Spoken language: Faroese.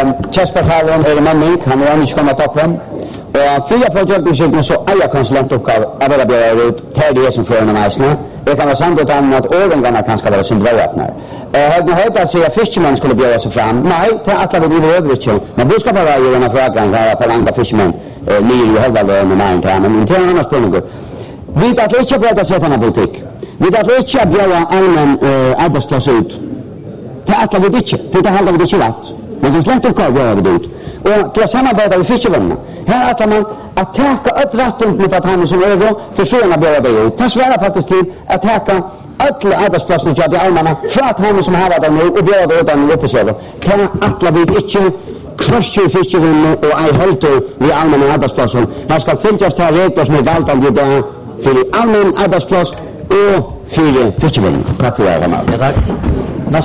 Kjærspartalen Manning, han ikke kommet opp frem. Og fire forutsetningssykene så eier konsulentoppgave av å bjøre ut til de som fører noen eisene. Jeg kan være samtidig om at årengene kan skal være som blååpner. Høyden høyde at sier at fiskemenn skulle bjøre seg frem. Nei, det er alle vi øver ikke. Men budskapet var jo denne foragren for at forlangt fiskemenn nye i høydaløen og næring til ham. Men til en annen spørsmål. Vi vet at det ikke er sett denne politikk. Vi vet at det ikke er bjøre allmenn arbeidsplass ut. Det er alle vi ikke. Det er alle vi ikke rett. Men det er slett oppgave å gjøre det ut. Og til å samarbeide med fiskevennene. Her er man at teka opp rettene for at han som øver, for sånn å gjøre det ut. Det svarer faktisk til at teka alle arbeidsplassene til de allmenne fra at han som har det nå og gjøre det uten oppe selv. Det er alle vi ikke krasjer fiskevennene og ei helter ved allmenne arbeidsplasser. Her skal fylkes til regler som galt om det for allmenn arbeidsplass og for fiskevennene. Takk for det, Ramar.